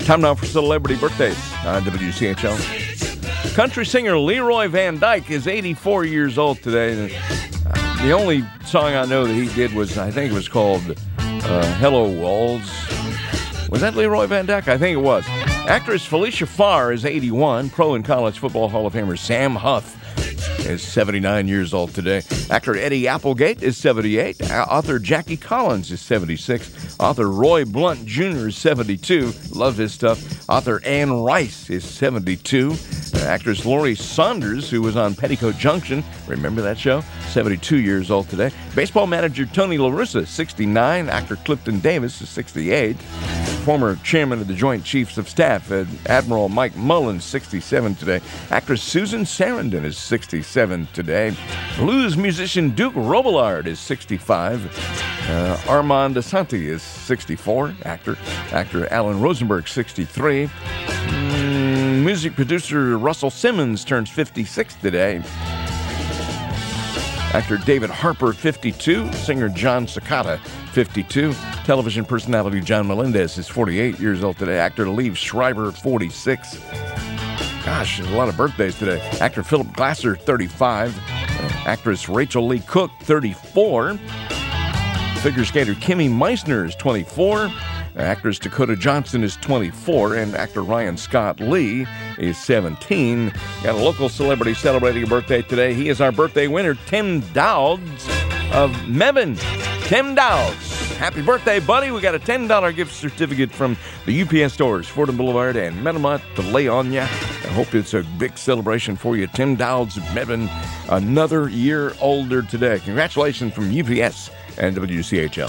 Time now for celebrity birthdays on WCHL. Country singer Leroy Van Dyke is 84 years old today. The only song I know that he did was, I think it was called Hello Walls. Was that Leroy Van Dyke? I think it was. Actress Felicia Farr is 81. Pro and College Football Hall of Famer Sam Huff is 79 years old today. Actor Eddie Applegate is 78. Author Jackie Collins is 76. Author Roy Blunt Jr. is 72. Love his stuff. Author Anne Rice is 72. Actress Laurie Saunders, who was on Petticoat Junction, remember that show? 72 years old today. Baseball manager Tony La Russa, 69. Actor Clifton Davis is 68. Former chairman of the Joint Chiefs of Staff, Admiral Mike Mullins, 67 today. Actress Susan Sarandon is 67 today. Blues musician Duke Robillard is 65. Armand Asante is 64. Actor Alan Rosenberg, 63. Music producer Russell Simmons turns 56 today. Actor David Harper, 52. Singer John Cicada, 52. Television personality John Melendez is 48 years old today. Actor Liev Schreiber, 46. Gosh, there's a lot of birthdays today. Actor Philip Glasser, 35. Actress Rachel Lee Cook, 34. Figure skater Kimmy Meissner is 24. Actress Dakota Johnson is 24, and actor Ryan Scott Lee is 17. Got a local celebrity celebrating a birthday today. He is our birthday winner, Tim Dowds of Mebane. Tim Dowds, happy birthday, buddy. We got a $10 gift certificate from the UPS stores, Fordham Boulevard and Metamont to lay on ya. I hope it's a big celebration for you. Tim Dowds of Mebane, another year older today. Congratulations from UPS and WCHL.